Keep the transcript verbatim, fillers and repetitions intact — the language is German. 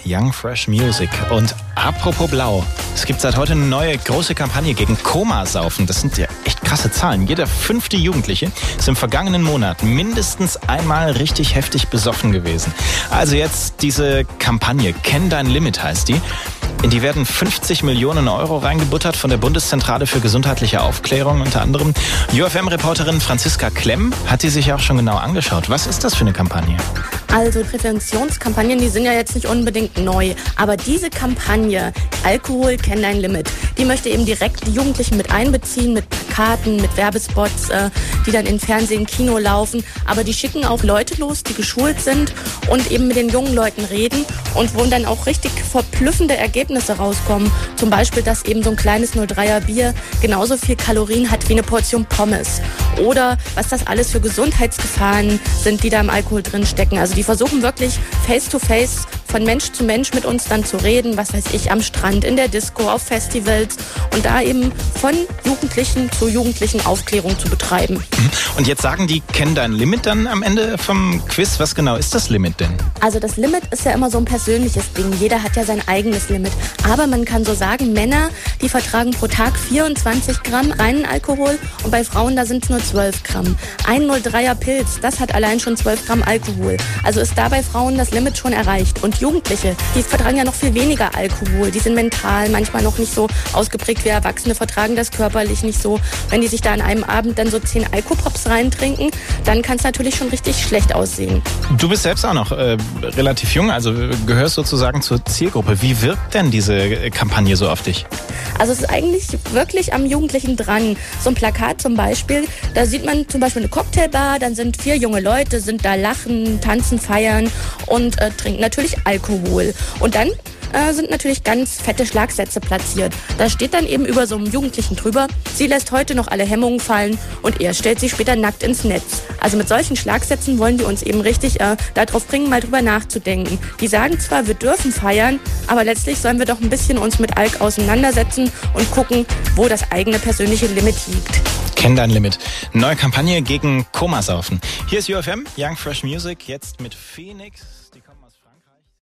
Young Fresh Music. Und apropos Blau, es gibt seit heute eine neue große Kampagne gegen Komasaufen. Das sind ja echt krasse Zahlen. Jeder fünfte Jugendliche ist im vergangenen Monat mindestens einmal richtig heftig besoffen gewesen. Also jetzt diese Kampagne, Kenn dein Limit heißt die. In die werden fünfzig Millionen Euro reingebuttert von der Bundeszentrale für gesundheitliche Aufklärung unter anderem. U F M-Reporterin Franziska Klemm hat die sich auch schon genau angeschaut. Was ist das für eine Kampagne? Also Präventionskampagnen, die sind ja jetzt nicht unbedingt neu. Aber diese Kampagne, Alkohol, kenn dein Limit, die möchte eben direkt die Jugendlichen mit einbeziehen, mit Plakaten, mit Werbespots, äh, die dann in Fernsehen, Kino laufen. Aber die schicken auch Leute los, die geschult sind und eben mit den jungen Leuten reden und wo dann auch richtig verblüffende Ergebnisse rauskommen. Zum Beispiel, dass eben so ein kleines null Komma dreier Bier genauso viel Kalorien hat wie eine Portion Pommes. Oder was das alles für Gesundheitsgefahren sind, die da im Alkohol drin stecken. Also die versuchen wirklich face-to-face von Mensch zu Mensch mit uns dann zu reden, was weiß ich, am Strand, in der Disco, auf Festivals und da eben von Jugendlichen zu Jugendlichen Aufklärung zu betreiben. Und jetzt sagen die, kenn dein Limit dann am Ende vom Quiz. Was genau ist das Limit denn? Also das Limit ist ja immer so ein persönliches Ding. Jeder hat ja sein eigenes Limit. Aber man kann so sagen, Männer, die vertragen pro Tag vierundzwanzig Gramm reinen Alkohol und bei Frauen, da sind es nur zwölf Gramm. Ein null Komma dreier Pilz, das hat allein schon zwölf Gramm Alkohol. Also ist da bei Frauen das Limit schon erreicht. Und Jugendliche, die vertragen ja noch viel weniger Alkohol. Die sind mental manchmal noch nicht so ausgeprägt wie Erwachsene, vertragen das körperlich nicht so. Wenn die sich da an einem Abend dann so zehn Alkopops reintrinken, dann kann es natürlich schon richtig schlecht aussehen. Du bist selbst auch noch äh, relativ jung, also gehörst sozusagen zur Zielgruppe. Wie wirkt denn diese Kampagne so auf dich? Also es ist eigentlich wirklich am Jugendlichen dran. So ein Plakat zum Beispiel, da sieht man zum Beispiel eine Cocktailbar, dann sind vier junge Leute, sind da lachen, tanzen, feiern und äh, trinken natürlich Alkohol. Und dann äh, sind natürlich ganz fette Schlagsätze platziert. Da steht dann eben über so einem Jugendlichen drüber, sie lässt heute noch alle Hemmungen fallen und er stellt sich später nackt ins Netz. Also mit solchen Schlagsätzen wollen die uns eben richtig äh, darauf bringen, mal drüber nachzudenken. Die sagen zwar, wir dürfen feiern, aber letztlich sollen wir doch ein bisschen uns mit Alk auseinandersetzen und gucken, wo das eigene persönliche Limit liegt. Kenn dein Limit. Neue Kampagne gegen Komasaufen. Hier ist U F M, Young Fresh Music, jetzt mit Phoenix.